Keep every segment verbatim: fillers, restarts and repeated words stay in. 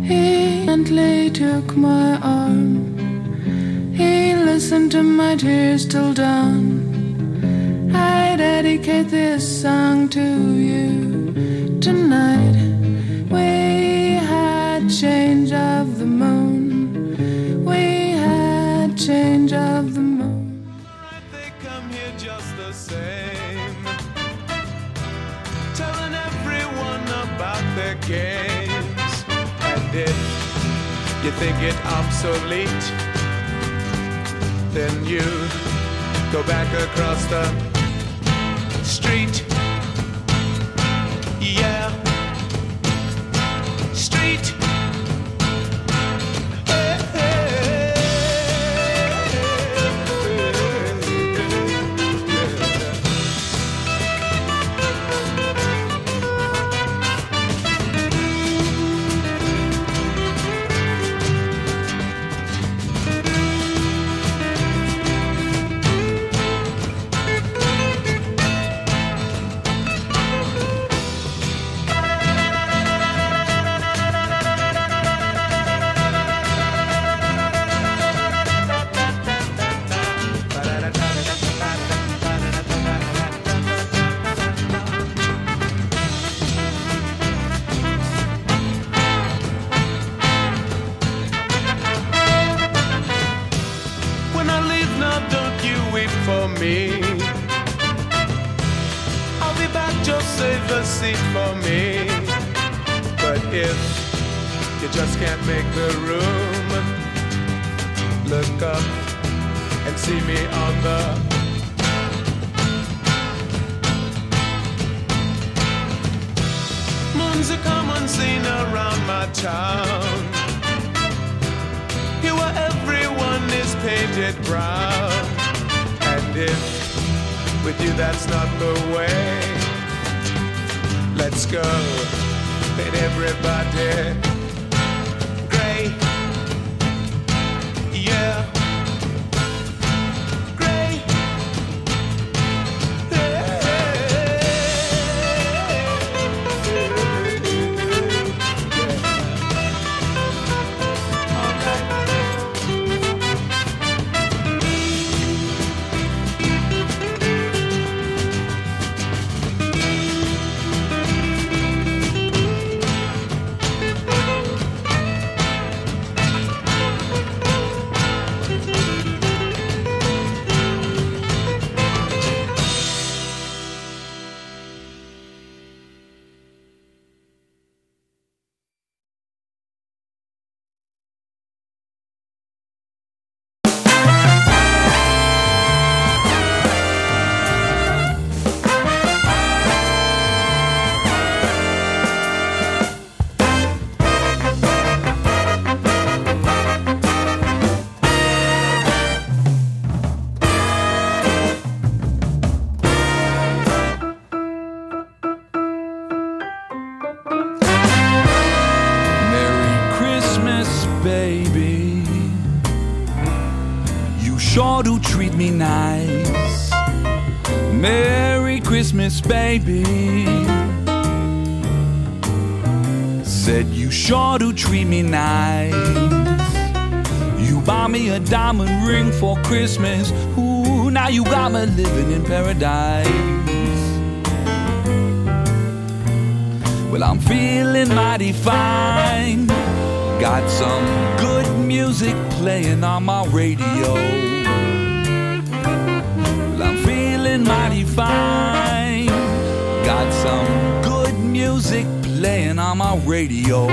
He gently took my arm. He listened to my tears till dawn. I dedicate this song to you tonight. We had change of the moon. We had change of the moon. They come here just the same, telling everyone about their games. And if you think it obsolete, then you go back across the street. Yeah, street. Hey, hey, when I leave now, don't you wait for me. I'll be back, just save a seat for me. But if you just can't make the room, look up and see me on the moon's a common scene around my town. Here where everyone is painted brown. And if with you that's not the way, let's go, paint everybody gray. Yeah, gray. Baby, you sure do treat me nice. Merry Christmas, baby. Said you sure do treat me nice. You buy me a diamond ring for Christmas. Ooh, now you got me living in paradise. Well, I'm feeling mighty fine. Got some good music playing on my radio. Well, I'm feeling mighty fine. Got some good music playing on my radio.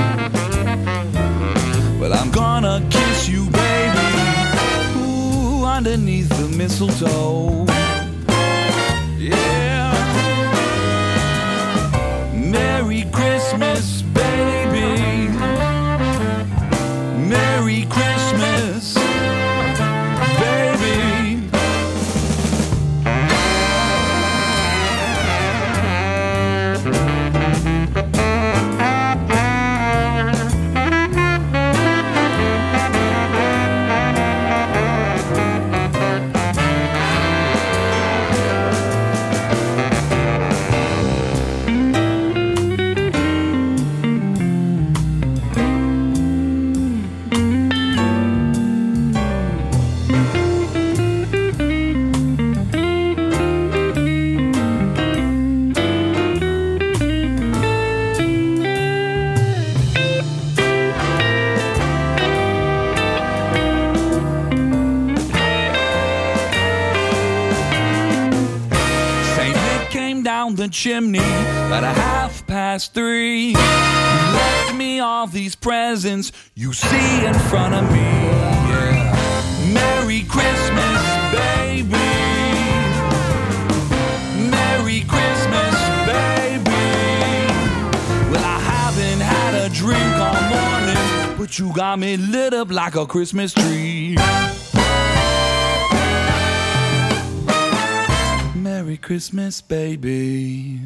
Well, I'm gonna kiss you, baby, ooh, underneath the mistletoe. Yeah. Merry Christmas, baby. Merry Christmas, baby. chimney at a half past three. You left me all these presents you see in front of me. Yeah. Merry Christmas, baby. Merry Christmas, baby. Well, I haven't had a drink all morning, but you got me lit up like a Christmas tree. Merry Christmas, baby.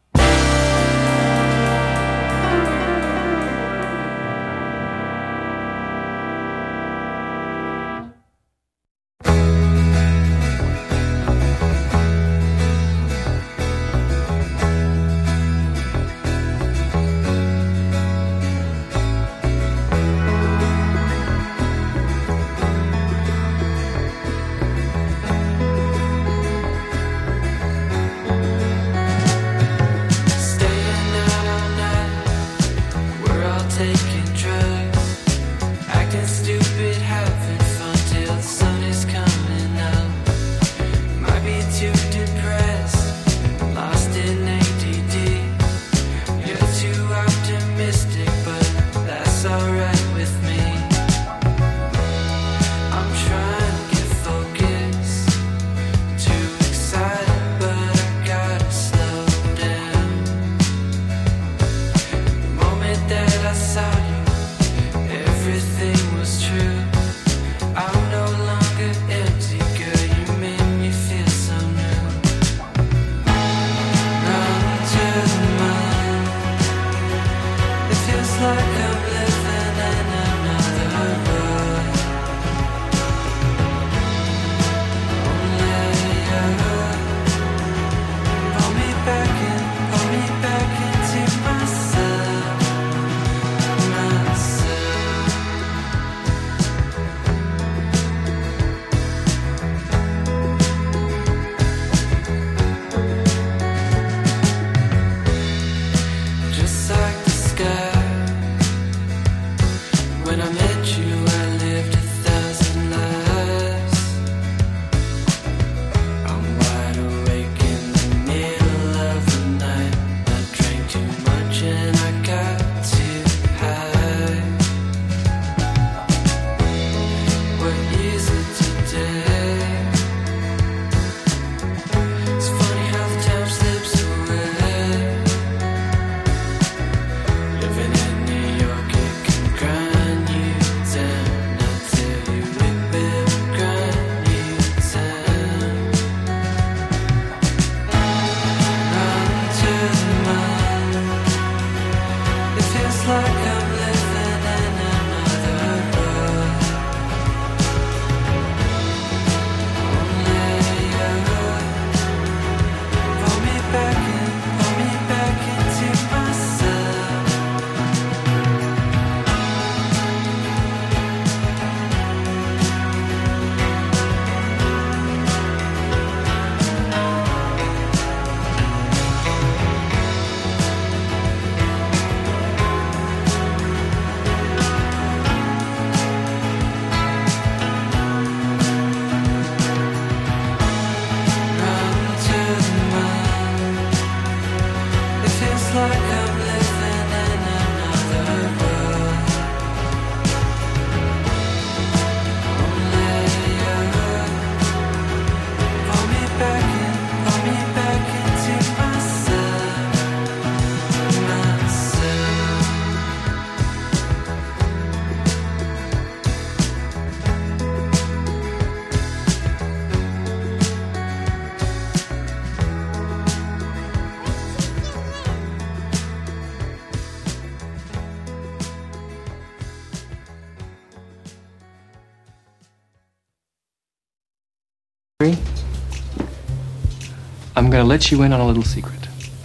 I'm going to let you in on a little secret.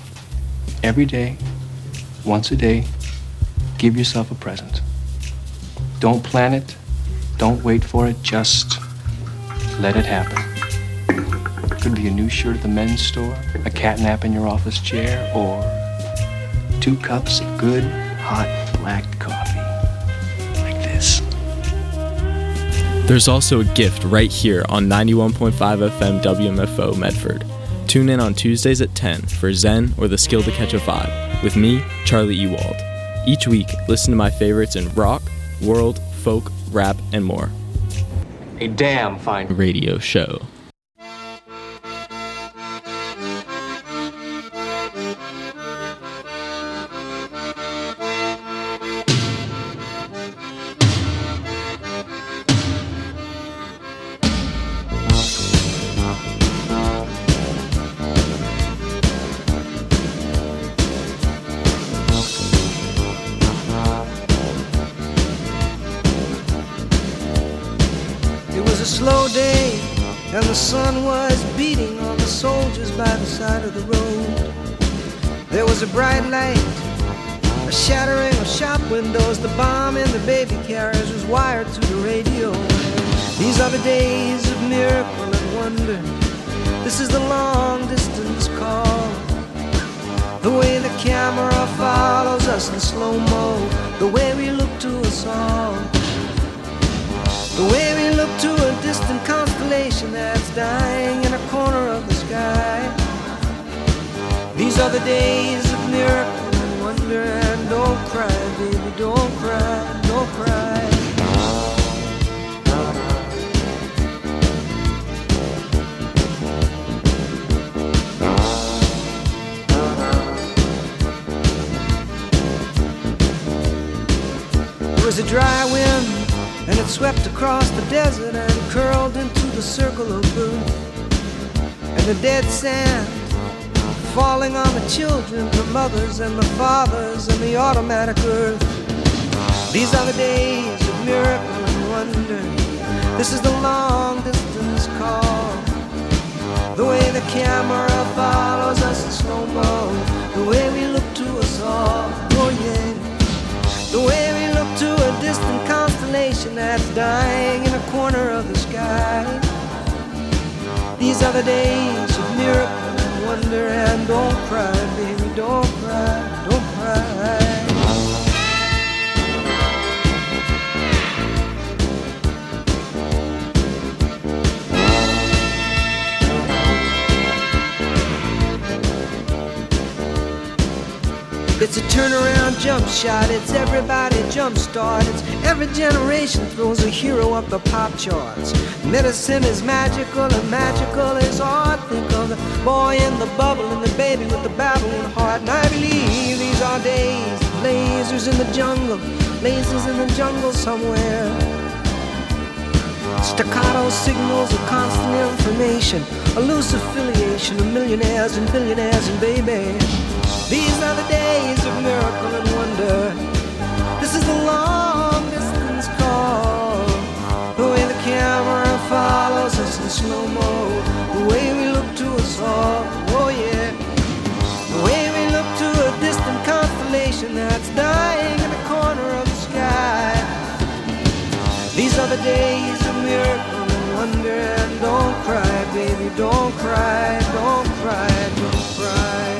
Every day, once a day, give yourself a present. Don't plan it. Don't wait for it. Just let it happen. Could be a new shirt at the men's store, a cat nap in your office chair, or two cups of good, hot, black coffee. Like this. There's also a gift right here on ninety-one point five F M W M F O Medford. Tune in on Tuesdays at ten for Zen or the Skill to Catch a Vibe with me, Charlie Ewald. Each week, listen to my favorites in rock, world, folk, rap, and more. A damn fine radio show. And the sun was beating on the soldiers by the side of the road. There was a bright light, a shattering of shop windows. The bomb in the baby carriage was wired to the radio. These are the days of miracle and wonder. This is the long distance call. The way the camera follows us in slow-mo. The way we look to us all. The way we look to a distant constellation that's dying in a corner of the sky. These are the days of miracle and wonder. And don't cry, baby, don't cry, don't cry. There was a dry wind, and it swept across the desert and curled into the circle of blue. And the dead sand falling on the children, the mothers and the fathers and the automatic earth. These are the days of miracle and wonder. This is the long distance call. The way the camera follows us in slow-mo. The way we look to us all, oh yeah. The way we look to a distant constellation that's dying in a corner of the sky. These are the days of miracle and wonder. And don't cry, baby, don't cry, don't cry. It's a turnaround jump shot, it's everybody jump start. It's every generation throws a hero up the pop charts. Medicine is magical and magical is art. Think of the boy in the bubble and the baby with the babbling heart. And I believe these are days of lasers in the jungle, lasers in the jungle somewhere. Staccato signals of constant information, a loose affiliation of millionaires and billionaires and baby. These are the days of miracle and wonder. This is the long distance call. The way the camera follows us in slow-mo. The way we look to us all, oh yeah. The way we look to a distant constellation that's dying in the corner of the sky. These are the days of miracle and wonder. And don't cry, baby, don't cry, don't cry, don't cry.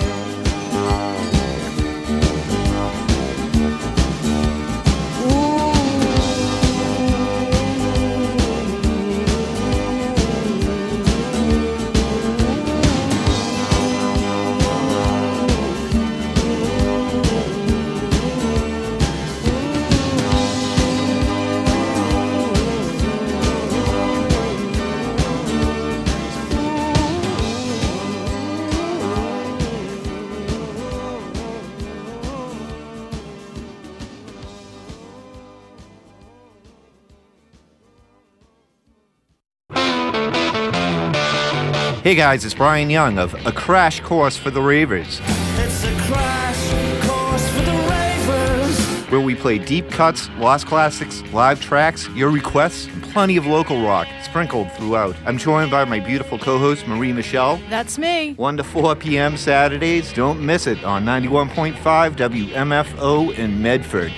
Hey guys, it's Brian Young of A Crash Course for the Ravers. It's a crash course for the Ravers. Where we play deep cuts, lost classics, live tracks, your requests, and plenty of local rock sprinkled throughout. I'm joined by my beautiful co-host, Marie Michelle. That's me. one to four p.m. Saturdays. Don't miss it on ninety-one point five W M F O in Medford.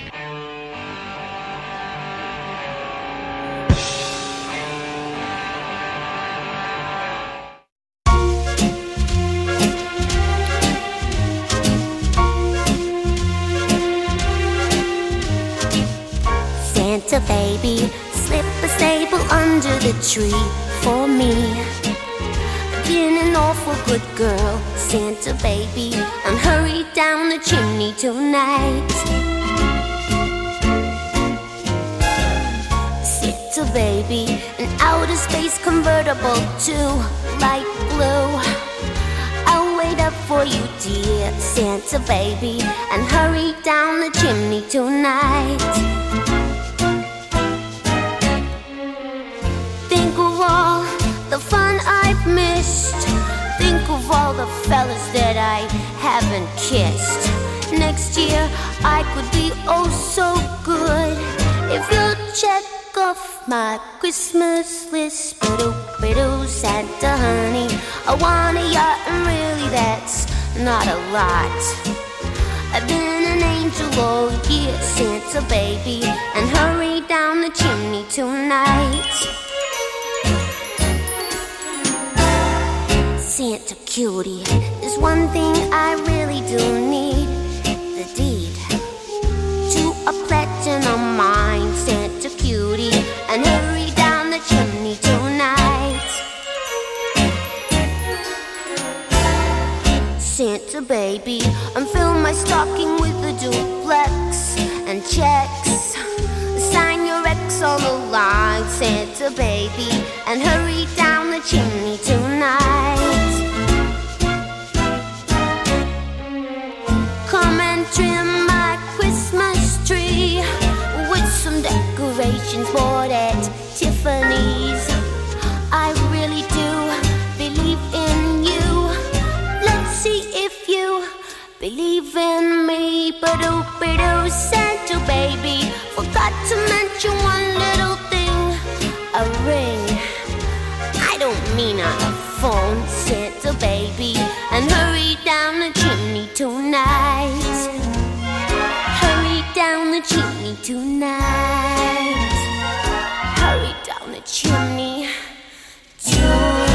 Baby, slip a sable under the tree for me. been an awful good girl, Santa baby, and hurry down the chimney tonight. Santa baby, an outer space convertible to light blue. I'll wait up for you, dear Santa baby, and hurry down the chimney tonight. Think of all the fun I've missed. Think of all the fellas that I haven't kissed. Next year I could be oh so good if you'll check off my Christmas list. Ba-doo, ba-doo, Santa honey, I want a yacht, and really that's not a lot. I've been an angel all year, Santa baby, and hurry down the chimney tonight. Santa cutie, there's one thing I really do need, the deed to a platinum mine, Santa cutie, and hurry down the chimney tonight. Santa baby, and fill my stocking with a duplex and checks. Sign your ex on the line, Santa baby, and hurry down the chimney tonight. Come and trim my Christmas tree with some decorations bought at Tiffany's. I really do believe in you. Let's see if you believe in me. Ba-doo, ba-doo, Santa baby, forgot to mention one little thing, a ring. I don't mean on a phone, Santa baby, and hurry down the chimney tonight. Hurry down the chimney tonight. Hurry down the chimney tonight.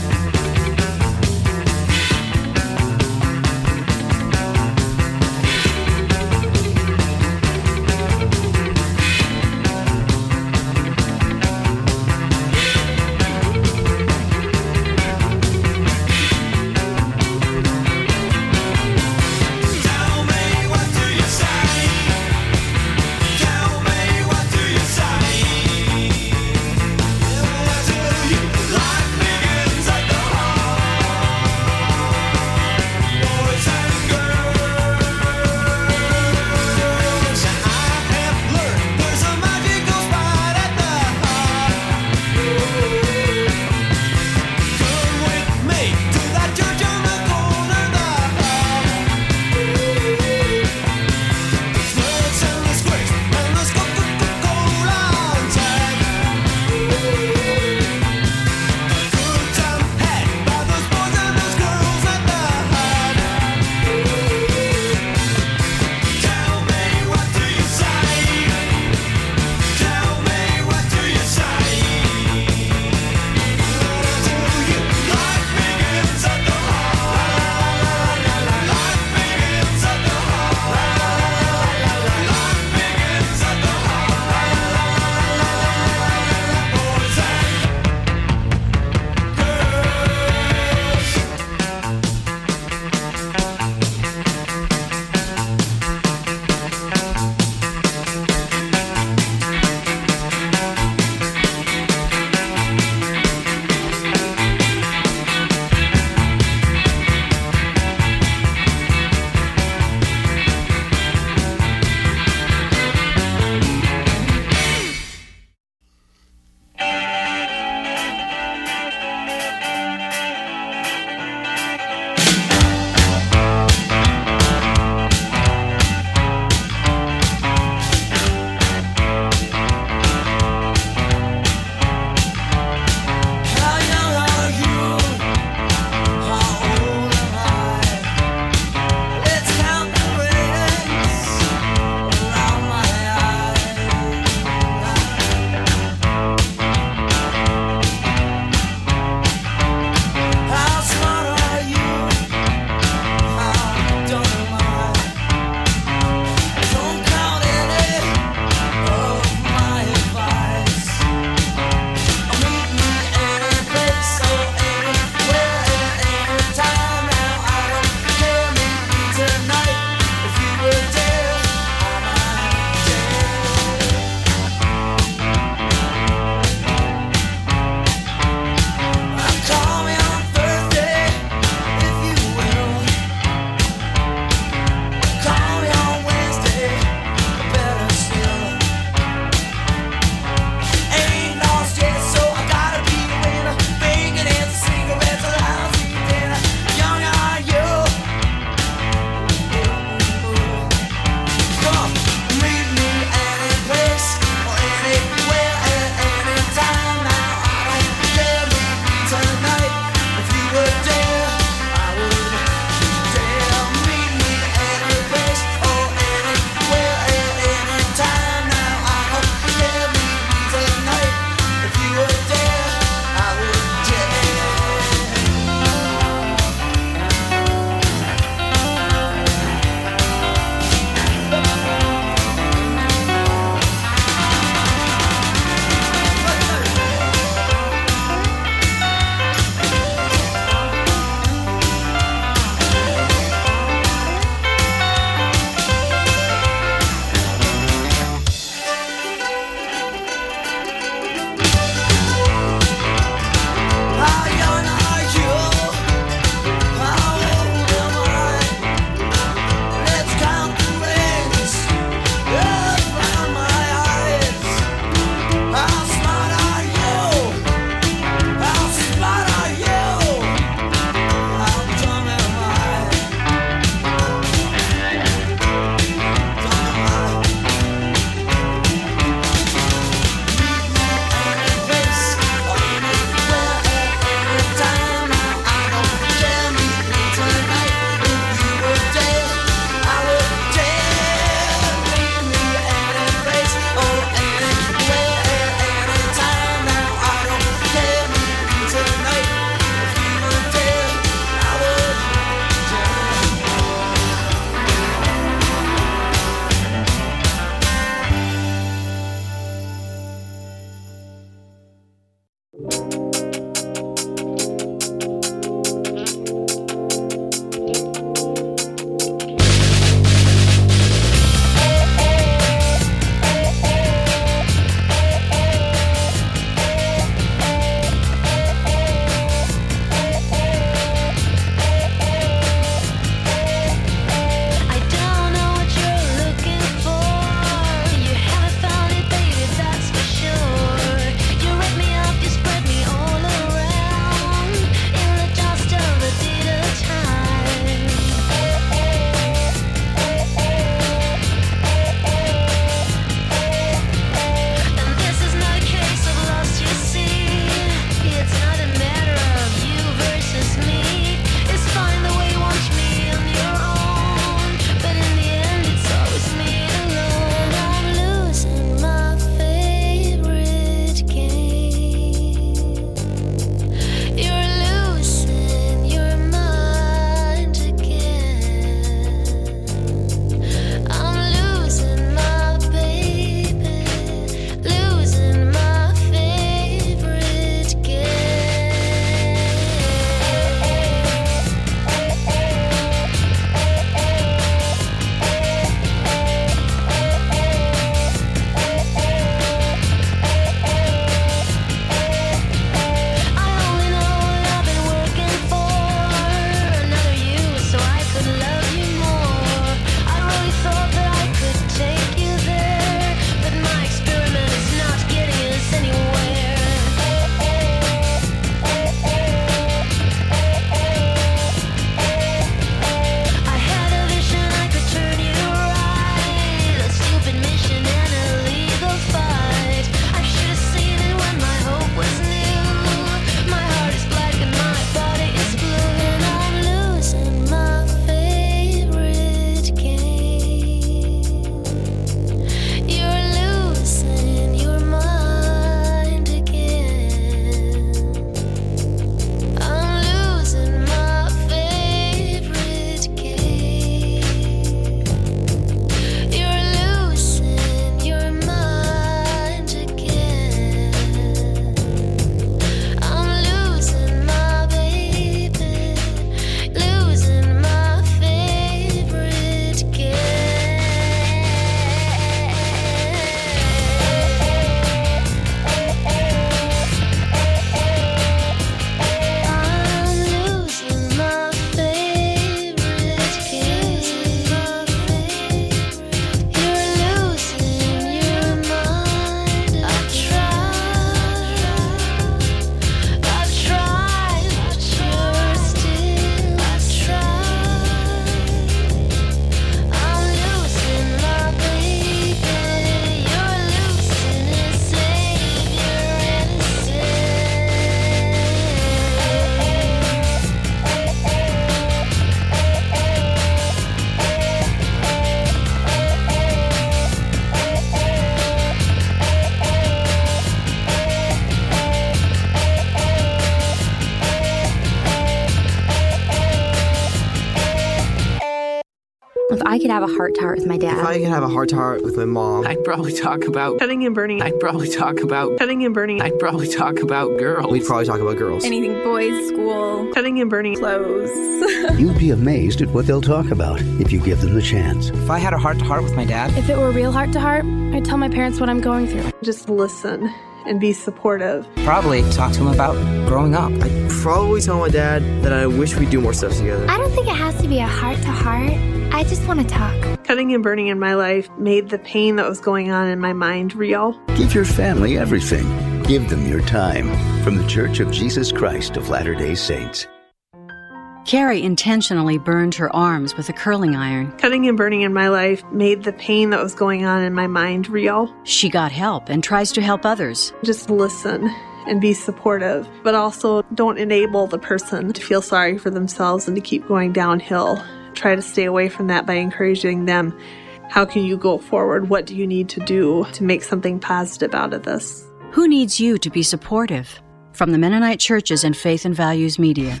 have a heart-to-heart with my dad. If I could have a heart-to-heart with my mom, I'd probably talk about cutting and burning. I'd probably talk about cutting and burning. I'd probably talk about girls. We'd probably talk about girls. Anything boys, school, cutting and burning, clothes. You'd be amazed at what they'll talk about if you give them the chance. If I had a heart-to-heart with my dad, If it were real heart-to-heart, I'd tell my parents what I'm going through. Just listen and be supportive. probably talk to him about growing up. I'd probably tell my dad that I wish we'd do more stuff together. I don't think it has to be a heart-to-heart. I just want to talk. Cutting and burning in my life made the pain that was going on in my mind real. Give your family everything. Give them your time. From the Church of Jesus Christ of Latter-day Saints. Carrie intentionally burned her arms with a curling iron. Cutting and burning in my life made the pain that was going on in my mind real. She got help and tries to help others. Just listen and be supportive, but also don't enable the person to feel sorry for themselves and to keep going downhill. Try to stay away from that by encouraging them. How can you go forward? What do you need to do to make something positive out of this? Who needs you to be supportive? From the Mennonite Churches and Faith and Values Media.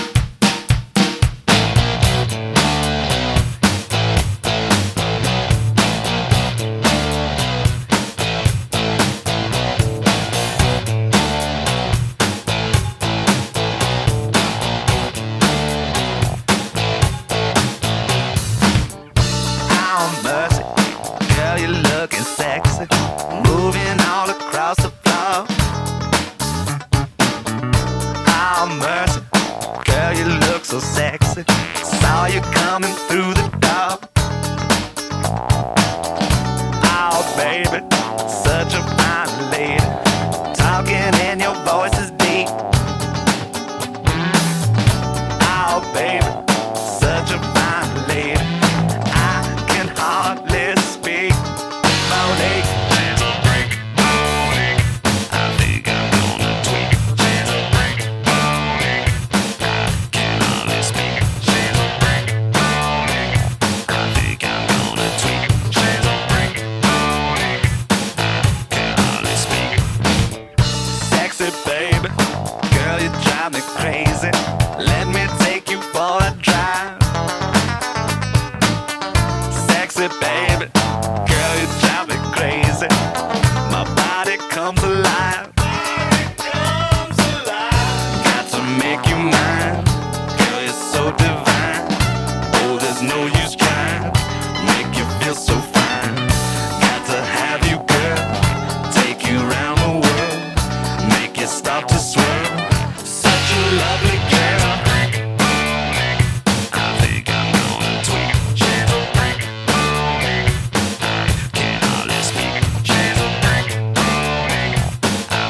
So sexy, saw you coming through the door. Oh, baby, such a fine lady, talking and your voice is deep. Oh, baby, such a fine lady, I can hardly speak. Morning, chance will break. Morning, I think I'm gonna tweak. Chance will break. Morning, I can hardly speak. Chance will break. Morning, I think I'm gonna tweak. Chance will break. Morning, I can hardly speak. Sexy baby, girl, you drive me crazy. Let me take you for a drive. Sexy baby, girl, you drive me crazy. My body comes alive. Got to make you mine. Girl, you're so divine. Oh, there's no use trying. Make you feel so fine. Got to have you, girl. Take you around the world. Make you stop to swirl. Such a lovely girl. I think I'm gonna tweak. Chance will break. Morning, I can hardly speak. Chance will break. Morning, I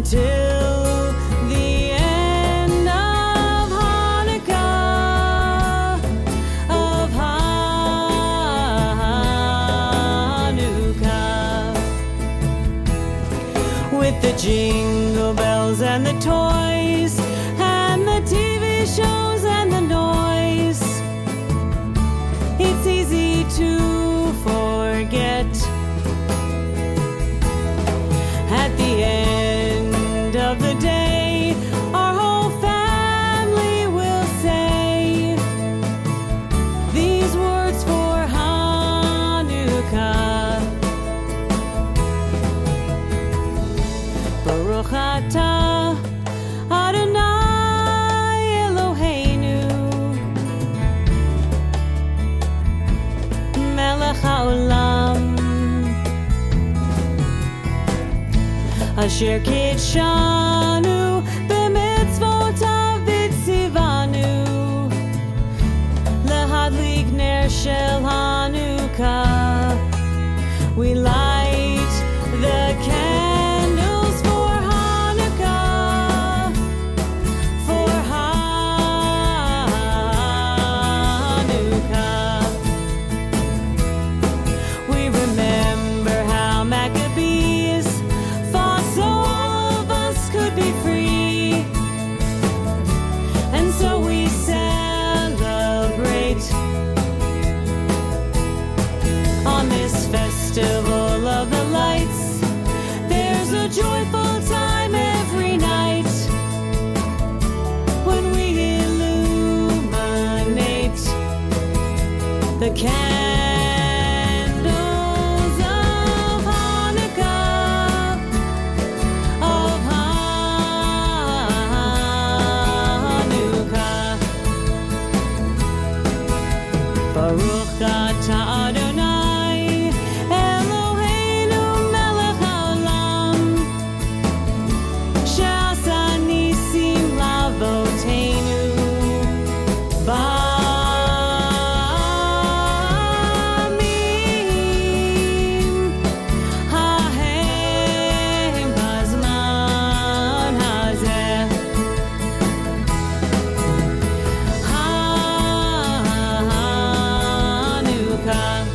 until the end of Hanukkah, of Hanukkah. With the jingle bells and the toys and the T V shows and the noise, it's easy to forget. At the end of the day, our whole family will say these words for Hanukkah. Baruch atah Adonai Eloheinu Melech haolam Asher kitshanu b'mitzvotav v'tzivanu lehadlik ner shel Hanukkah. We light the candles for Hanukkah, for Hanukkah. We remember how Maccabees fought so all of us could be free, and so we celebrate on this festival of the lights. There's a joyful time every night when we illuminate the candles of Hanukkah, of Hanukkah. Baruch atah Adonai Eloheinu melech haolam she'asa nisim lavoteinu ba'amim hahem bazman hazeh. Hanukkah.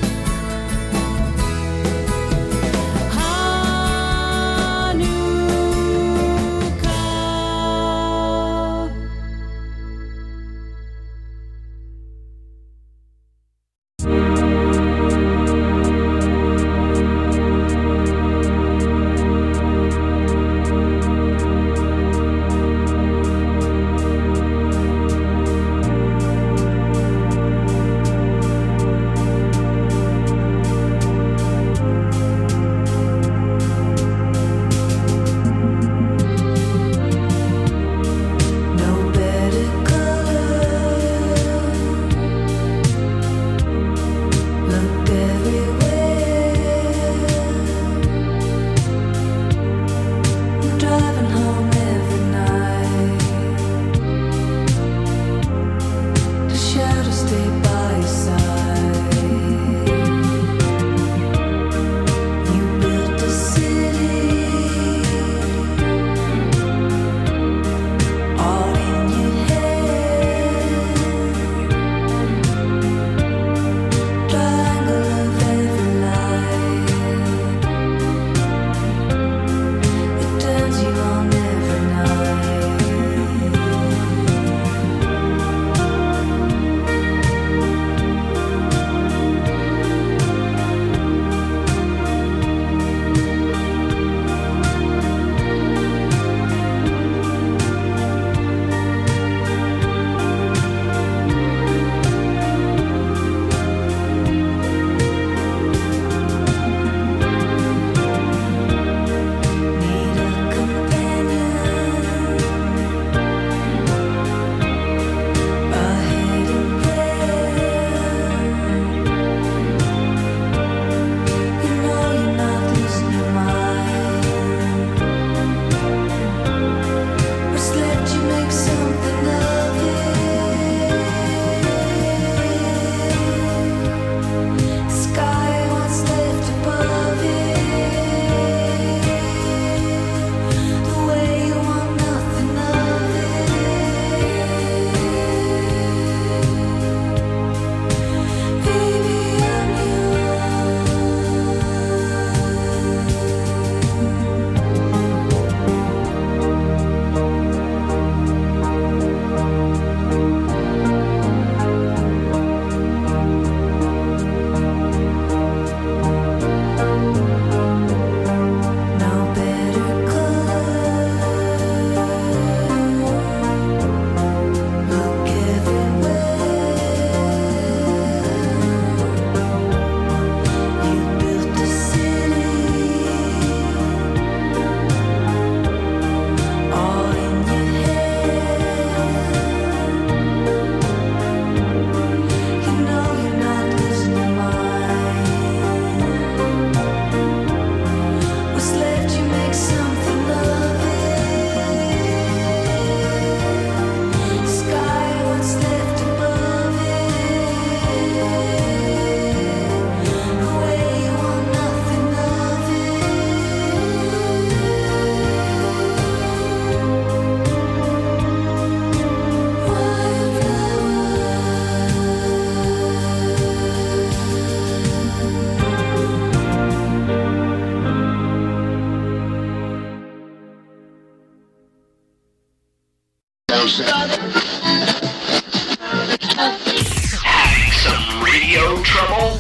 Having some radio trouble?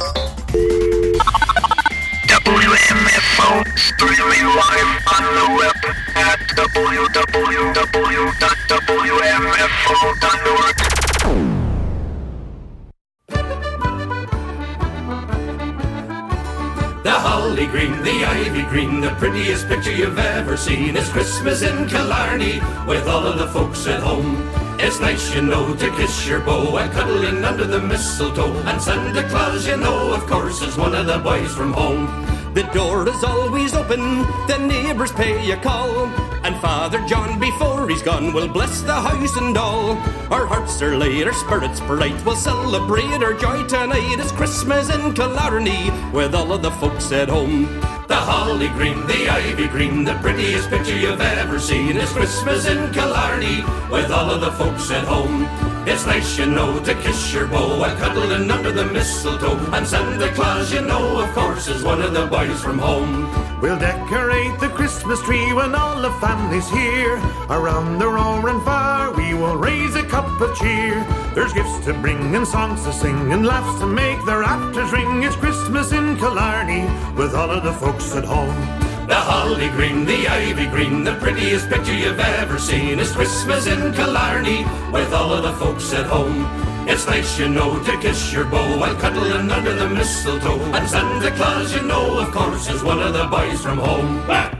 W M F O streaming live on the web at w w w dot w m f o dot org. The holly green, the ivy green, the prettiest picture you've ever seen. It's Christmas in Killarney with all of the folks at home. It's nice, you know, to kiss your beau and cuddling under the mistletoe. And Santa Claus, you know, of course, is one of the boys from home. The door is always open, the neighbours pay a call, and Father John, before he's gone, will bless the house and all. Our hearts are light, our spirits bright, we'll celebrate our joy tonight. It's Christmas in Killarney with all of the folks at home. The holly green, the ivy green, the prettiest picture you've ever seen. It's Christmas in Killarney with all of the folks at home. It's nice, you know, to kiss your beau while cuddling under the mistletoe. And Santa Claus, you know, of course, is one of the boys from home. We'll decorate the Christmas tree when all the family's here. Around the roaring fire we will raise a cup of cheer. There's gifts to bring and songs to sing and laughs to make the rafters ring. It's Christmas in Killarney with all of the folks at home. The holly green, the ivy green, the prettiest picture you've ever seen. It's Christmas in Killarney with all of the folks at home. It's nice, you know, to kiss your beau while cuddling under the mistletoe. And Santa Claus, you know, of course, is one of the boys from home. Bah!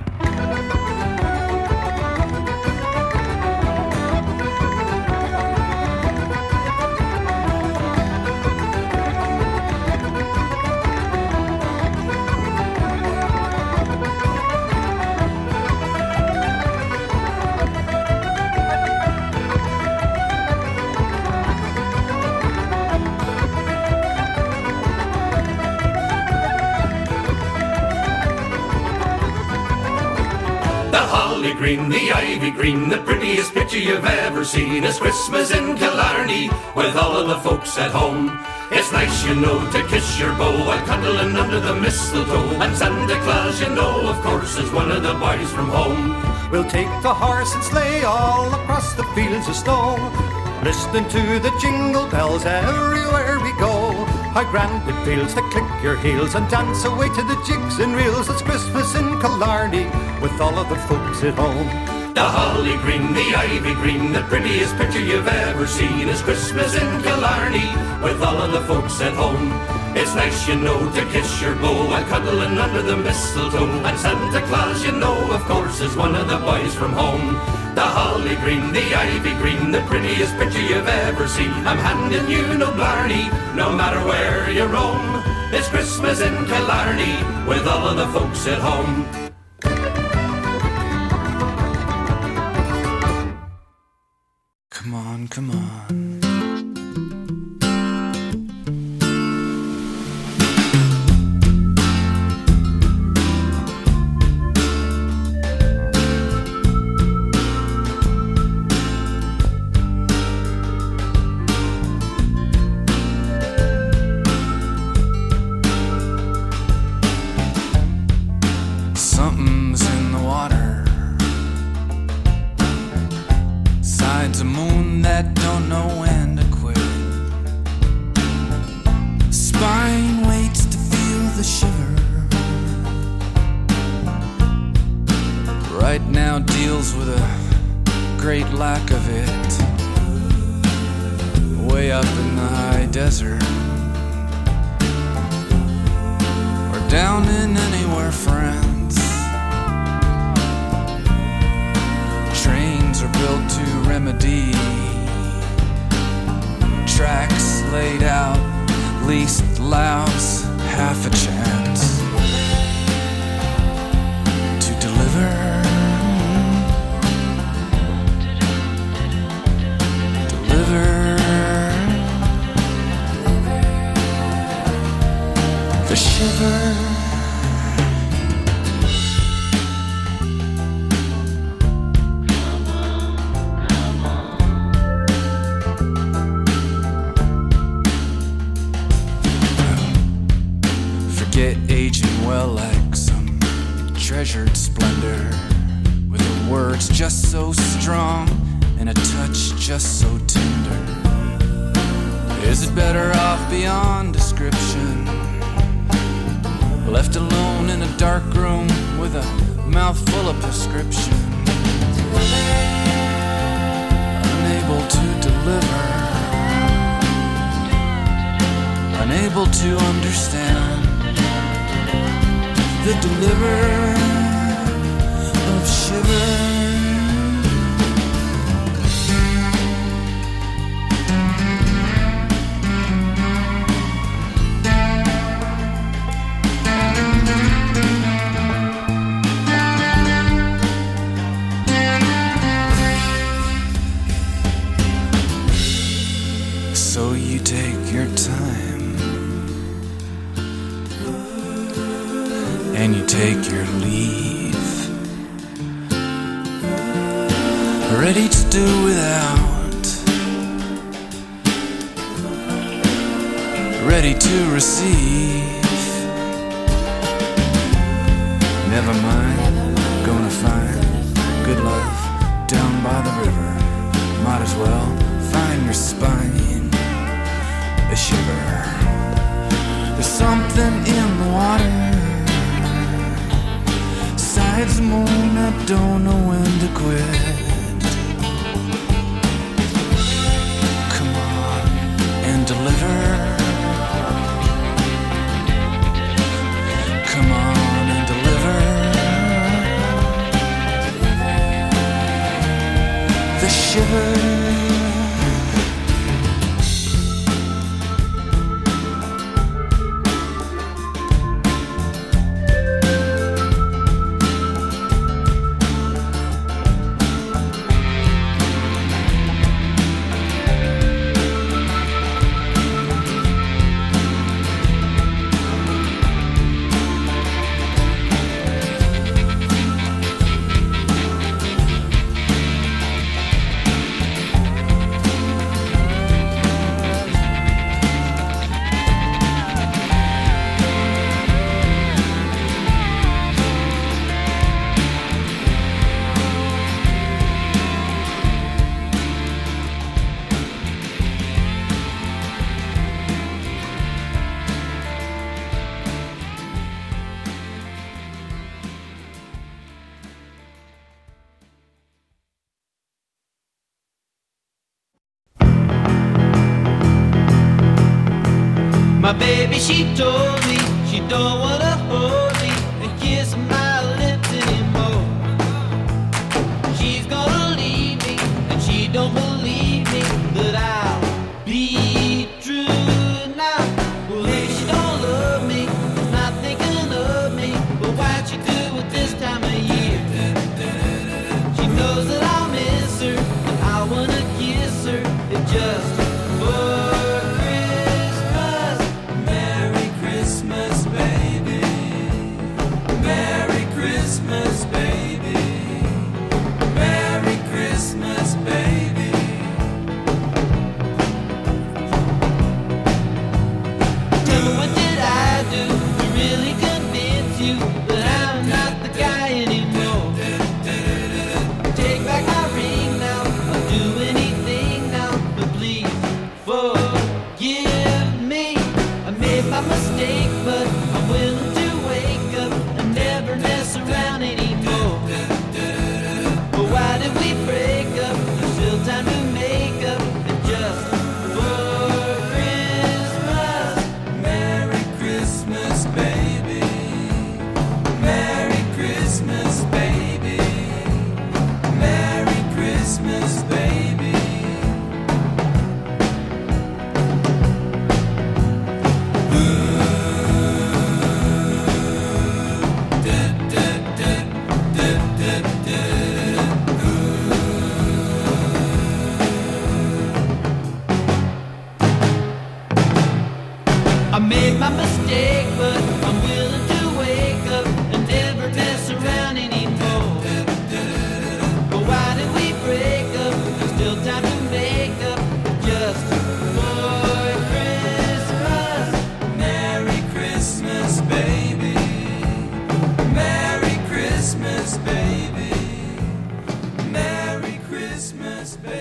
Green, the ivy green, the prettiest picture you've ever seen. It's Christmas in Killarney with all of the folks at home. It's nice, you know, to kiss your beau while cuddling under the mistletoe. And Santa Claus, you know, of course, is one of the boys from home. We'll take the horse and sleigh all across the fields of snow, listening to the jingle bells everywhere we go. How grand it feels to click your heels and dance away to the jigs and reels. It's Christmas in Killarney with all of the folks at home. The holly green, the ivy green, the prettiest picture you've ever seen. Is Christmas in Killarney with all of the folks at home. It's nice, you know, to kiss your beau while cuddling under the mistletoe. And Santa Claus, you know, of course, is one of the boys from home. The holly green, the ivy green, the prettiest picture you've ever seen. I'm handing you no blarney, no matter where you roam. It's Christmas in Killarney with all of the folks at home. Come on, come on. Something's in the water. Sides a moon that don't know when to quit. Spine waits to feel the shiver. Right now deals with a great lack of it. Way up in the high desert, or down in anywhere, friends. Trains are built to remedy. Tracks laid out, least allows half a chance to deliver. Deliver the shiver. Forget aging well like some treasured splendor, with the words just so strong and a touch just so tender. Is it better off beyond description? Left alone in a dark room with a mouthful of prescription. Unable to deliver, unable to understand the deliverer of shiver. So you take your time and you take your leave, ready to do without, ready to receive. Never mind, gonna find good love down by the river. Might as well find your spine a shiver. There's something in the water. Sides the moon, I don't know when to quit. Come on and deliver. Come on and deliver. The shiver. My baby, she told me she don't wanna hold me and kiss my lips anymore. She's gonna leave me and she don't believe me that I'll be true now. Well, hey, she don't love me, not thinking of me, but why'd she do it this time of year? She knows that I'll miss her and I wanna kiss her. It just for Christmas, baby.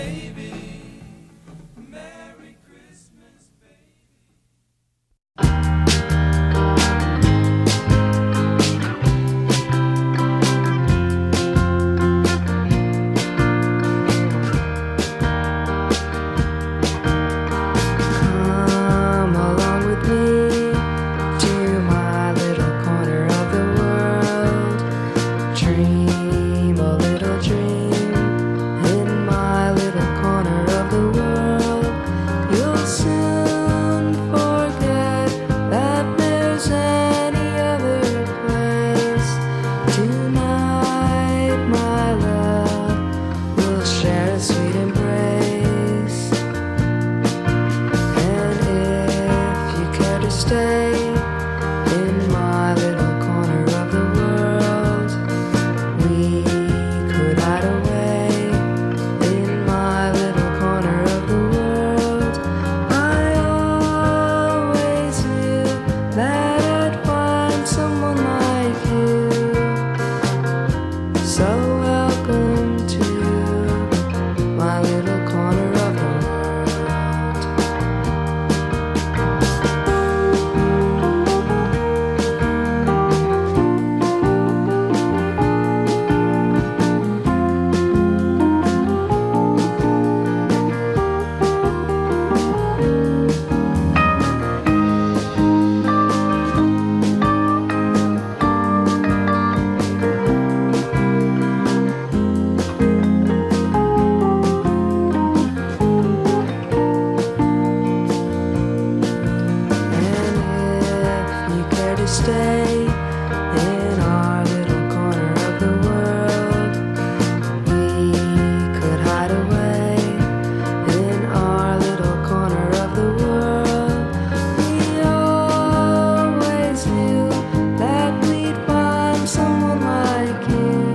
stay in our little corner of the world. We could hide away in our little corner of the world. We always knew that we'd find someone like you.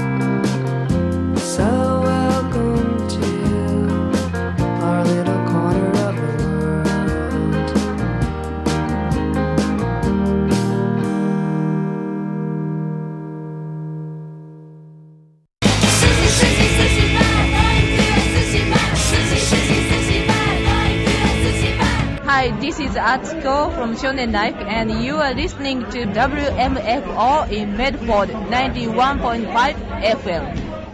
So welcome to our little corner of the world. Hi, this is Atsuko from Shonen Life, and you are listening to W M F O in Medford ninety-one point five F M.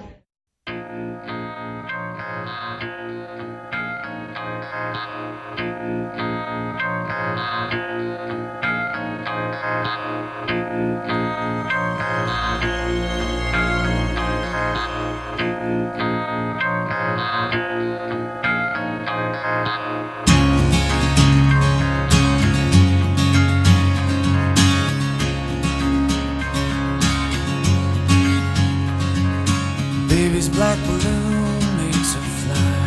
Baby's black balloon makes her fly.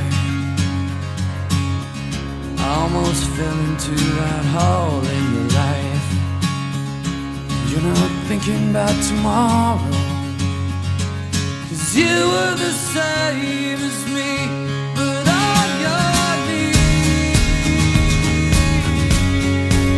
I almost fell into that hole in your life. You're not thinking about tomorrow, 'cause you were the same as me.